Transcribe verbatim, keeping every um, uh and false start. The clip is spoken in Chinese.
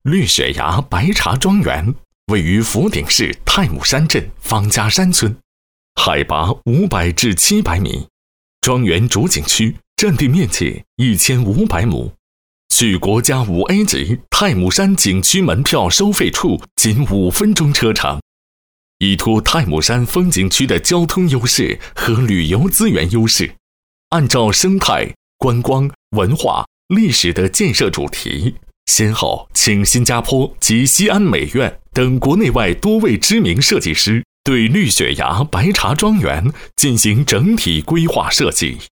绿雪崖白茶庄园位于福鼎市太姥山镇方家山村，海拔五百至七百米。庄园主景区占地面积一千五百亩，距国家 五 A 级太姥山景区门票收费处仅五分钟车程。依托太姥山风景区的交通优势和旅游资源优势，按照生态、观光、文化、历史的建设主题，先后请新加坡及西安美院等国内外多位知名设计师对绿雪崖白茶庄园进行整体规划设计。